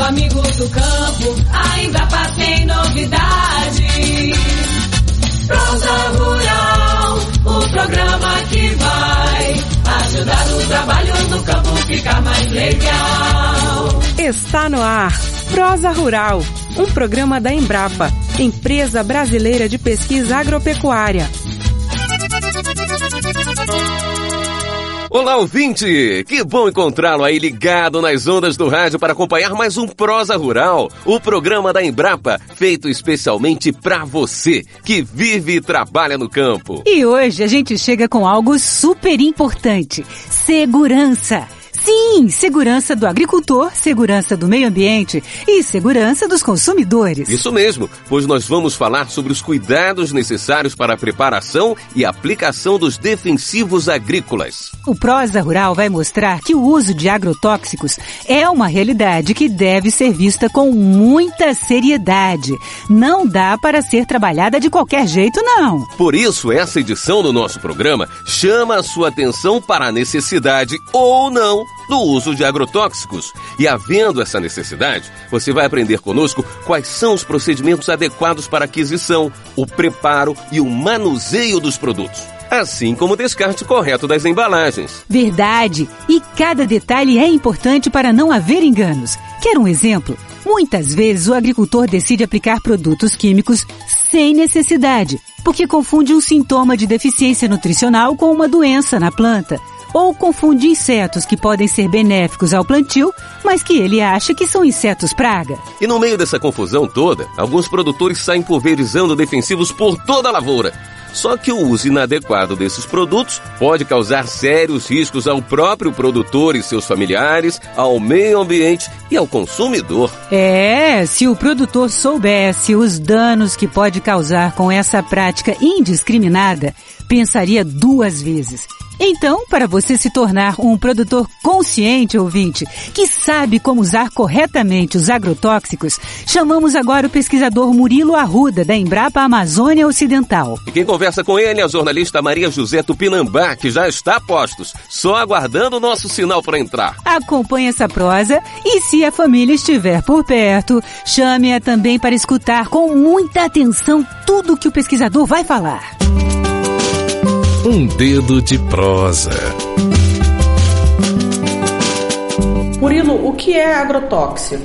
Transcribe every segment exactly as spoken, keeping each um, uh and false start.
amigo do campo, a Embrapa tem novidade. Prosa Rural, o programa que vai ajudar o trabalho no campo ficar mais legal. Está no ar, Prosa Rural, um programa da Embrapa, Empresa Brasileira de Pesquisa Agropecuária. Olá, ouvinte! Que bom encontrá-lo aí ligado nas ondas do rádio para acompanhar mais um Prosa Rural, o programa da Embrapa, feito especialmente para você, que vive e trabalha no campo. E hoje a gente chega com algo super importante: segurança. Sim, segurança do agricultor, segurança do meio ambiente e segurança dos consumidores. Isso mesmo, pois nós vamos falar sobre os cuidados necessários para a preparação e aplicação dos defensivos agrícolas. O Prosa Rural vai mostrar que o uso de agrotóxicos é uma realidade que deve ser vista com muita seriedade. Não dá para ser trabalhada de qualquer jeito, não. Por isso, essa edição do nosso programa chama a sua atenção para a necessidade ou não do uso de agrotóxicos. E havendo essa necessidade, você vai aprender conosco quais são os procedimentos adequados para a aquisição, o preparo e o manuseio dos produtos, assim como o descarte correto das embalagens. Verdade! E cada detalhe é importante para não haver enganos. Quer um exemplo? Muitas vezes o agricultor decide aplicar produtos químicos sem necessidade, porque confunde um sintoma de deficiência nutricional com uma doença na planta. Ou confunde insetos que podem ser benéficos ao plantio, mas que ele acha que são insetos praga. E no meio dessa confusão toda, alguns produtores saem pulverizando defensivos por toda a lavoura. Só que o uso inadequado desses produtos pode causar sérios riscos ao próprio produtor e seus familiares, ao meio ambiente e ao consumidor. É, se o produtor soubesse os danos que pode causar com essa prática indiscriminada, pensaria duas vezes. Então, para você se tornar um produtor consciente, ouvinte, que sabe como usar corretamente os agrotóxicos, chamamos agora o pesquisador Murilo Arruda, da Embrapa Amazônia Ocidental. E quem conversa com ele é a jornalista Maria José Tupinambá, que já está a postos, só aguardando o nosso sinal para entrar. Acompanhe essa prosa e, se a família estiver por perto, chame-a também para escutar com muita atenção tudo que o pesquisador vai falar. Um dedo de prosa. Murilo, o que é agrotóxico?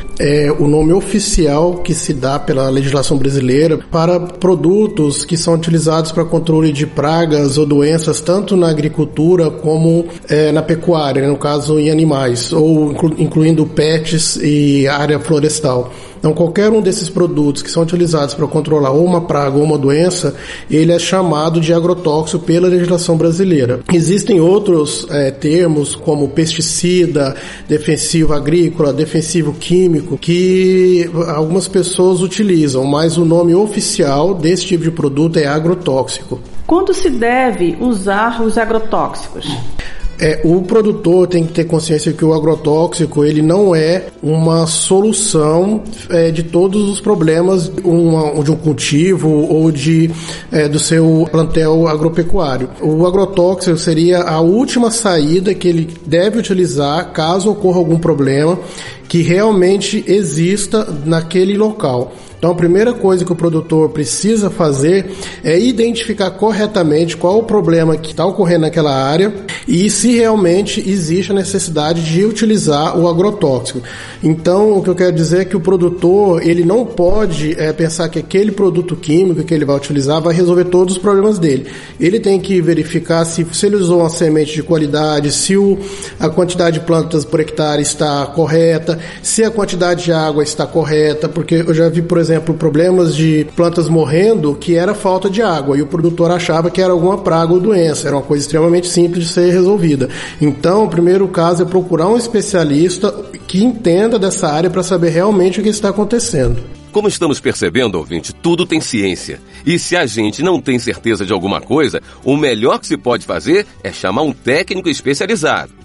É o nome oficial que se dá pela legislação brasileira para produtos que são utilizados para controle de pragas ou doenças tanto na agricultura como é, na pecuária, no caso em animais, ou inclu- incluindo pets e área florestal. Então, qualquer um desses produtos que são utilizados para controlar ou uma praga ou uma doença, ele é chamado de agrotóxico pela legislação brasileira. Existem outros é, termos, como pesticida, defensivo agrícola, defensivo químico, que algumas pessoas utilizam, mas o nome oficial desse tipo de produto é agrotóxico. Quando se deve usar os agrotóxicos? É, o produtor tem que ter consciência que o agrotóxico ele não é uma solução é, de todos os problemas uma, de um cultivo ou de, é, do seu plantel agropecuário. O agrotóxico seria a última saída que ele deve utilizar caso ocorra algum problema que realmente exista naquele local. Então, a primeira coisa que o produtor precisa fazer é identificar corretamente qual o problema que está ocorrendo naquela área e se realmente existe a necessidade de utilizar o agrotóxico. Então, o que eu quero dizer é que o produtor ele não pode é, pensar que aquele produto químico que ele vai utilizar vai resolver todos os problemas dele. Ele tem que verificar se, se ele usou uma semente de qualidade, se o, a quantidade de plantas por hectare está correta, se a quantidade de água está correta, porque eu já vi, por exemplo, exemplo, problemas de plantas morrendo que era falta de água e o produtor achava que era alguma praga ou doença. Era uma coisa extremamente simples de ser resolvida. Então, o primeiro caso é procurar um especialista que entenda dessa área para saber realmente o que está acontecendo. Como estamos percebendo, ouvinte, tudo tem ciência. E se a gente não tem certeza de alguma coisa, o melhor que se pode fazer é chamar um técnico especializado.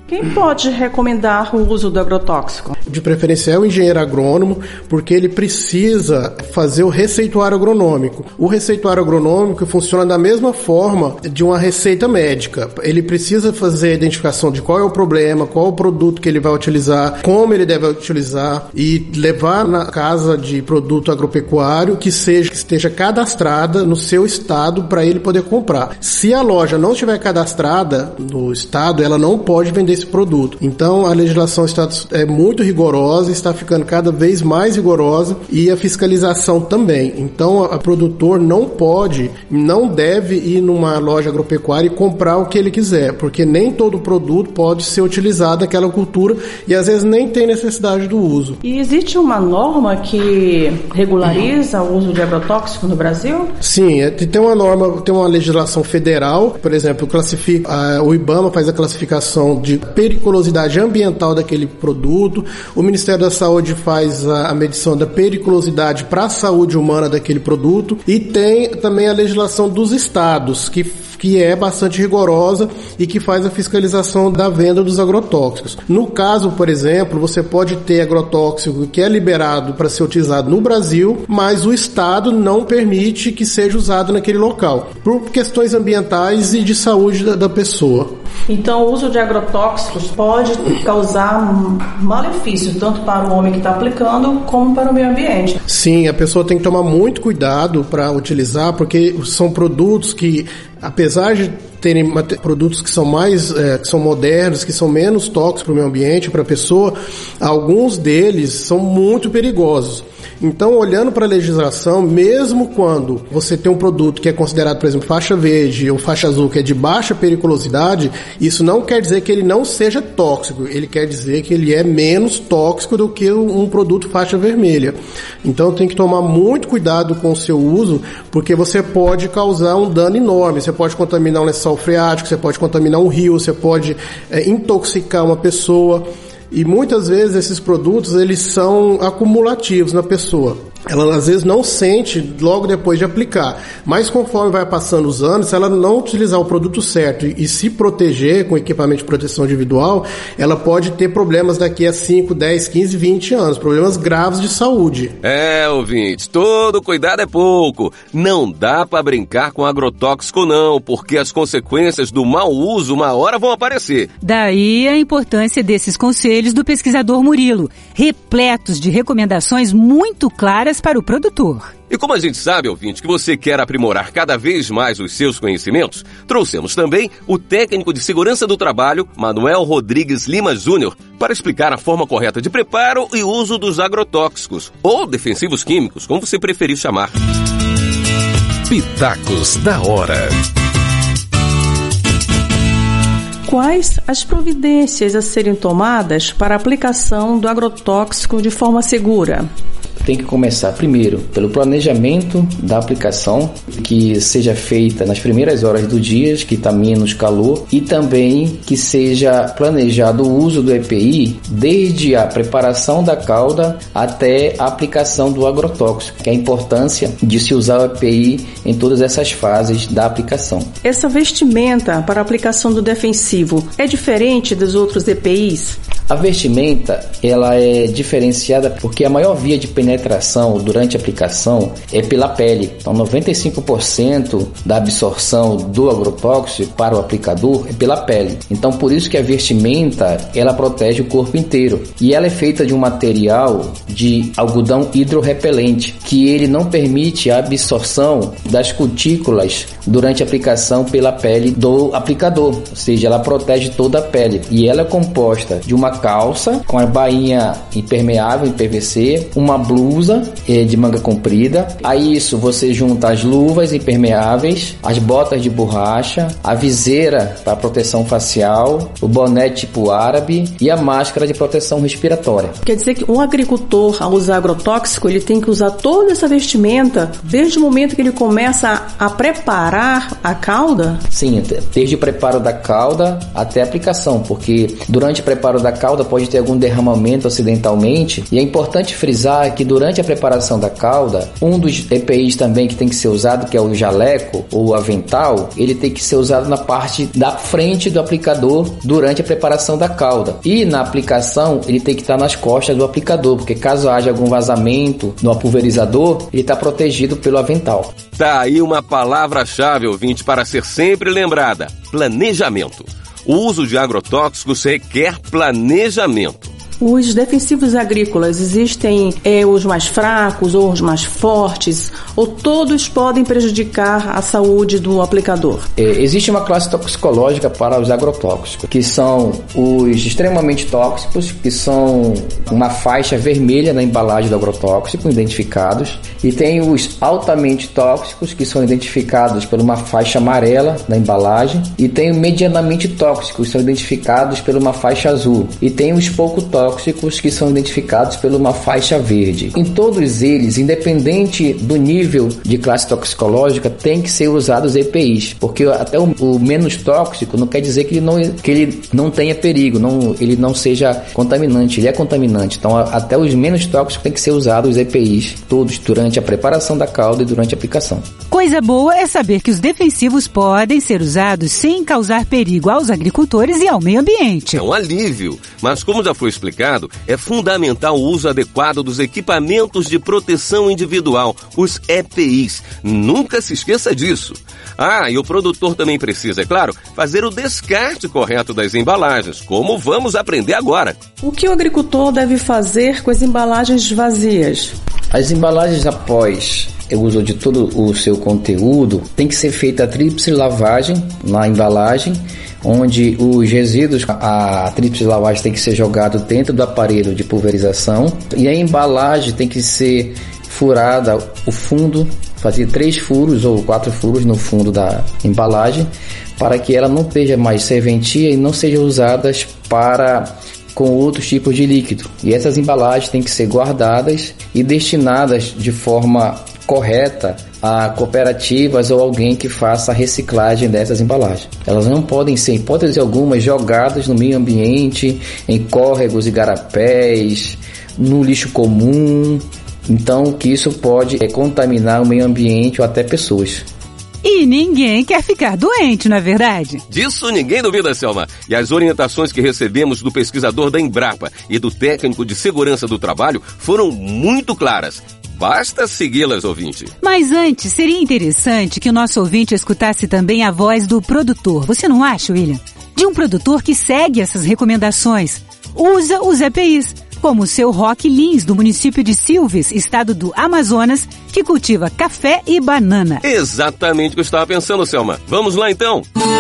Quem pode recomendar o uso do agrotóxico? De preferência é o engenheiro agrônomo, porque ele precisa fazer o receituário agronômico. O receituário agronômico funciona da mesma forma de uma receita médica. Ele precisa fazer a identificação de qual é o problema, qual é o produto que ele vai utilizar, como ele deve utilizar e levar na casa de produto agropecuário que seja que esteja cadastrada no seu estado para ele poder comprar. Se a loja não estiver cadastrada no estado, ela não pode vender esse produto. Então a legislação está é muito rigorosa, está ficando cada vez mais rigorosa e a fiscalização também. Então a, a produtor não pode, não deve ir numa loja agropecuária e comprar o que ele quiser, porque nem todo produto pode ser utilizado naquela cultura e às vezes nem tem necessidade do uso. E existe uma norma que regulariza o uso de agrotóxico no Brasil? Sim, é, tem uma norma, tem uma legislação federal, por exemplo, classifica, a, o IBAMA faz a classificação de periculosidade ambiental daquele produto, o Ministério da Saúde faz a, a medição da periculosidade para a saúde humana daquele produto e tem também a legislação dos estados, que que é bastante rigorosa e que faz a fiscalização da venda dos agrotóxicos. No caso, por exemplo, você pode ter agrotóxico que é liberado para ser utilizado no Brasil, mas o Estado não permite que seja usado naquele local, por questões ambientais e de saúde da, da pessoa. Então, o uso de agrotóxicos pode causar um malefício tanto para o homem que está aplicando como para o meio ambiente. Sim, a pessoa tem que tomar muito cuidado para utilizar, porque são produtos que, apesar de terem produtos que são mais, é, que são modernos, que são menos tóxicos para o meio ambiente, para a pessoa, alguns deles são muito perigosos. Então, olhando para a legislação, mesmo quando você tem um produto que é considerado, por exemplo, faixa verde ou faixa azul, que é de baixa periculosidade, isso não quer dizer que ele não seja tóxico, ele quer dizer que ele é menos tóxico do que um produto faixa vermelha. Então, tem que tomar muito cuidado com o seu uso, porque você pode causar um dano enorme. Você pode contaminar um lençol freático, você pode contaminar um rio, você pode é, intoxicar uma pessoa. E muitas vezes esses produtos eles são acumulativos na pessoa. Ela às vezes não sente logo depois de aplicar, mas conforme vai passando os anos, se ela não utilizar o produto certo e se proteger com equipamento de proteção individual, ela pode ter problemas daqui a cinco, dez, quinze, vinte anos, problemas graves de saúde. É, ouvintes, todo cuidado é pouco. Não dá pra brincar com agrotóxico não, porque as consequências do mau uso uma hora vão aparecer. Daí a importância desses conselhos do pesquisador Murilo, repletos de recomendações muito claras para o produtor. E como a gente sabe, ouvinte, que você quer aprimorar cada vez mais os seus conhecimentos, trouxemos também o técnico de segurança do trabalho, Manuel Rodrigues Lima Júnior, para explicar a forma correta de preparo e uso dos agrotóxicos, ou defensivos químicos, como você preferir chamar. Pitacos da hora. Quais as providências a serem tomadas para a aplicação do agrotóxico de forma segura? Tem que começar primeiro pelo planejamento da aplicação, que seja feita nas primeiras horas do dia, que está menos calor, e também que seja planejado o uso do E P I desde a preparação da cauda até a aplicação do agrotóxico, que é a importância de se usar o E P I em todas essas fases da aplicação. Essa vestimenta para a aplicação do defensivo é diferente dos outros E P Is? A vestimenta ela é diferenciada porque a maior via de penetração durante a aplicação é pela pele. Então, noventa e cinco por cento da absorção do agrotóxico para o aplicador é pela pele. Então, por isso que a vestimenta ela protege o corpo inteiro. E ela é feita de um material de algodão hidrorrepelente, que ele não permite a absorção das cutículas durante a aplicação pela pele do aplicador. Ou seja, ela protege toda a pele. E ela é composta de uma calça com a bainha impermeável em P V C, uma blusa eh, de manga comprida. A isso você junta as luvas impermeáveis, as botas de borracha, a viseira para proteção facial, o boné tipo árabe e a máscara de proteção respiratória. Quer dizer que um agricultor, ao usar agrotóxico, ele tem que usar toda essa vestimenta desde o momento que ele começa a preparar a cauda? Sim, desde o preparo da cauda até a aplicação, porque durante o preparo da cauda calda pode ter algum derramamento acidentalmente, e é importante frisar que durante a preparação da calda, um dos E P Is também que tem que ser usado, que é o jaleco ou o avental, ele tem que ser usado na parte da frente do aplicador durante a preparação da calda. E na aplicação, ele tem que estar nas costas do aplicador, porque caso haja algum vazamento no pulverizador, ele está protegido pelo avental. Tá aí uma palavra-chave, ouvinte, para ser sempre lembrada: planejamento. O uso de agrotóxicos requer planejamento. Os defensivos agrícolas existem é, os mais fracos ou os mais fortes, ou todos podem prejudicar a saúde do aplicador? É, existe uma classe toxicológica para os agrotóxicos, que são os extremamente tóxicos, que são uma faixa vermelha na embalagem do agrotóxico, identificados, e tem os altamente tóxicos, que são identificados por uma faixa amarela na embalagem, e tem os medianamente tóxicos, que são identificados por uma faixa azul, e tem os pouco tóxicos, tóxicos que são identificados por uma faixa verde. Em todos eles, independente do nível de classe toxicológica, tem que ser usados E P Is, porque até o, o menos tóxico não quer dizer que ele não, que ele não tenha perigo, não, ele não seja contaminante, ele é contaminante. Então, até os menos tóxicos tem que ser usados os E P Is, todos, durante a preparação da calda e durante a aplicação. Coisa boa é saber que os defensivos podem ser usados sem causar perigo aos agricultores e ao meio ambiente. É um alívio, mas como já foi explicado, é fundamental o uso adequado dos equipamentos de proteção individual, os E P Is. Nunca se esqueça disso. Ah, e o produtor também precisa, é claro, fazer o descarte correto das embalagens, como vamos aprender agora. O que o agricultor deve fazer com as embalagens vazias? As embalagens, após o uso de todo o seu conteúdo, tem que ser feita a tríplice lavagem na embalagem, onde os resíduos, a tríplice lavagem tem que ser jogado dentro do aparelho de pulverização, e a embalagem tem que ser furada, o fundo, fazer três furos ou quatro furos no fundo da embalagem, para que ela não esteja mais serventia e não sejam usadas para com outros tipos de líquido. E essas embalagens têm que ser guardadas e destinadas de forma correta a cooperativas ou alguém que faça a reciclagem dessas embalagens. Elas não podem ser, em hipótese alguma, jogadas no meio ambiente, em córregos e garapés, no lixo comum. Então, que isso pode é, contaminar o meio ambiente ou até pessoas. E ninguém quer ficar doente, não é verdade? Disso ninguém duvida, Selma. E as orientações que recebemos do pesquisador da Embrapa e do técnico de segurança do trabalho foram muito claras. Basta segui-las, ouvinte. Mas antes, seria interessante que o nosso ouvinte escutasse também a voz do produtor. Você não acha, William? De um produtor que segue essas recomendações. Usa os E P Is, como o seu Roque Lins, do município de Silves, estado do Amazonas, que cultiva café e banana. Exatamente o que eu estava pensando, Selma. Vamos lá, então.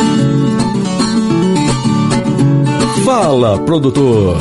Fala, produtor.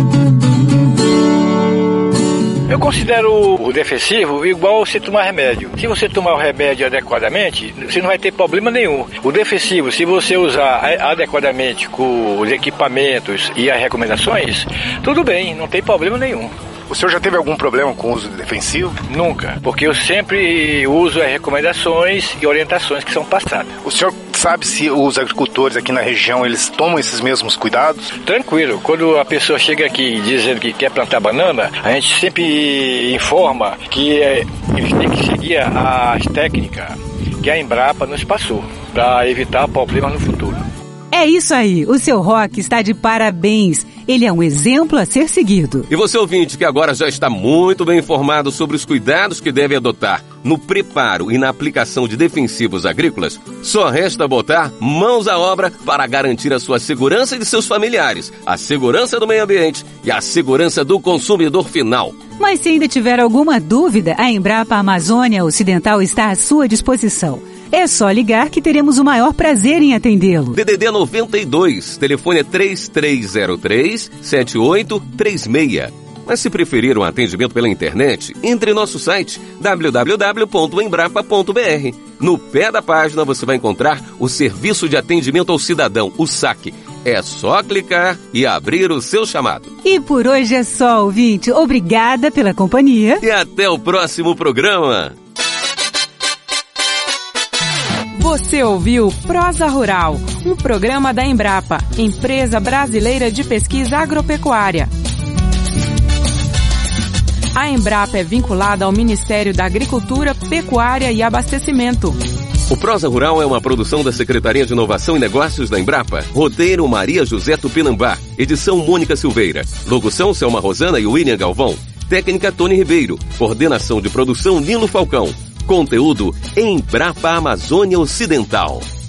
Eu considero o defensivo igual você tomar remédio. Se você tomar o remédio adequadamente, você não vai ter problema nenhum. O defensivo, se você usar adequadamente com os equipamentos e as recomendações, tudo bem, não tem problema nenhum. O senhor já teve algum problema com o uso de defensivo? Nunca, porque eu sempre uso as recomendações e orientações que são passadas. O senhor sabe se os agricultores aqui na região, eles tomam esses mesmos cuidados? Tranquilo, quando a pessoa chega aqui dizendo que quer plantar banana, a gente sempre informa que é, eles têm que seguir as técnicas que a Embrapa nos passou, para evitar problemas no futuro. É isso aí, o seu Roque está de parabéns. Ele é um exemplo a ser seguido. E você, ouvinte, que agora já está muito bem informado sobre os cuidados que deve adotar no preparo e na aplicação de defensivos agrícolas, só resta botar mãos à obra para garantir a sua segurança e de seus familiares, a segurança do meio ambiente e a segurança do consumidor final. Mas se ainda tiver alguma dúvida, a Embrapa Amazônia Ocidental está à sua disposição. É só ligar que teremos o maior prazer em atendê-lo. D D D noventa e dois, telefone é três três zero três, sete oito três seis. Mas se preferir um atendimento pela internet, entre em nosso site w w w ponto embrapa ponto b r. No pé da página você vai encontrar o Serviço de Atendimento ao Cidadão, o S A C. É só clicar e abrir o seu chamado. E por hoje é só, ouvinte. Obrigada pela companhia. E até o próximo programa. Você ouviu Prosa Rural, um programa da Embrapa, Empresa Brasileira de Pesquisa Agropecuária. A Embrapa é vinculada ao Ministério da Agricultura, Pecuária e Abastecimento. O Prosa Rural é uma produção da Secretaria de Inovação e Negócios da Embrapa. Roteiro Maria José Tupinambá. Edição Mônica Silveira. Locução Selma Rosana e William Galvão. Técnica Tony Ribeiro. Coordenação de produção Nilo Falcão. Conteúdo Embrapa Amazônia Ocidental.